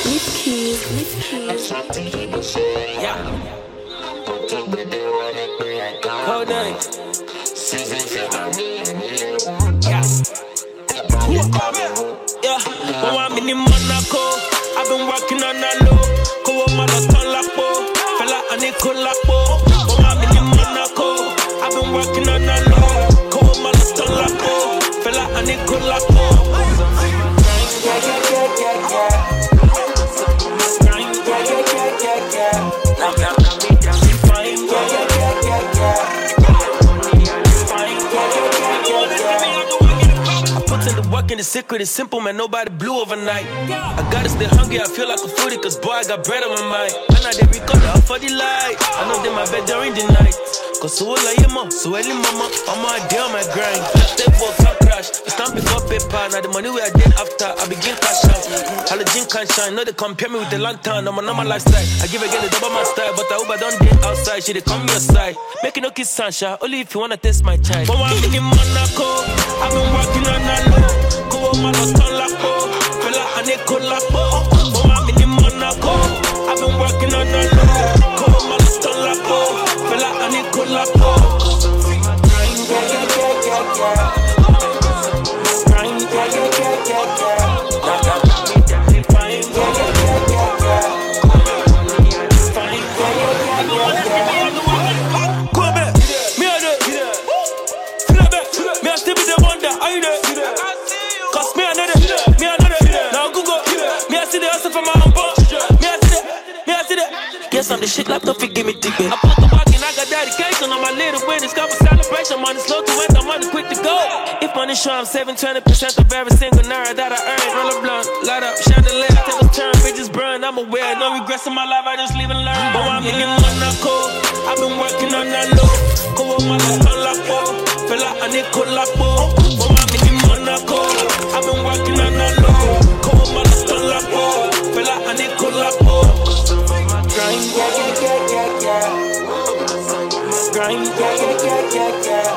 Yeah. Hold on. Yeah. Oh, I'm in Monaco. I've been working on that low. Go on my turn lapo. Fella and it could lapo. Oh, I'm in Monaco. I've been working on that low. Go on my turn lapo. Fella and it could lapo. The secret is simple, man, nobody blew overnight. I gotta stay hungry, I feel like a foodie, cause boy, I got bread on my mind. I know they record out for the light. I know they my bed during the night. Cause so I am up, so early mama, I'm on day on my grind. Step for car crash, it's time before paper. Now the money we I did after, I begin cash out. Halogen can't shine, no they compare me with the lantern. I'm a normal lifestyle, I give a girl a double my style. But I hope I don't date outside, she they come your side. Make it no kiss sunshine, only if you wanna taste my child. But I'm in Monaco, I've been working on that low. Go on my turn lapo, fella and it could lapo. Oh, I'm in Monaco, I've been working on that low. Go on my turn lapo, fella and it could lapo. Go back, me a day, feel back, me a still be the one that I dey. Cause me another, now Google, me I see the hustle from my own boss. Me I see that. Guess I'm the shit laptop, give me dick. I put the walk in, I got dedication on my little win. It's got for celebration, money slow to win, the money quick to go. If money show, I'm saving 20% of every single naira that I earn. Roll a blunt, light up, chandelier, take a turn, bridges burn. I'm aware, no regrets in my life, I just live and learn. But I'm in Monaco, I've been working on that low. Go on my turn lapo, fella and it could lapo. But I'm in Monaco, I've been working on that low. Go on my turn lapo, fella and it could lapo. Grind, yeah. Grind, yeah.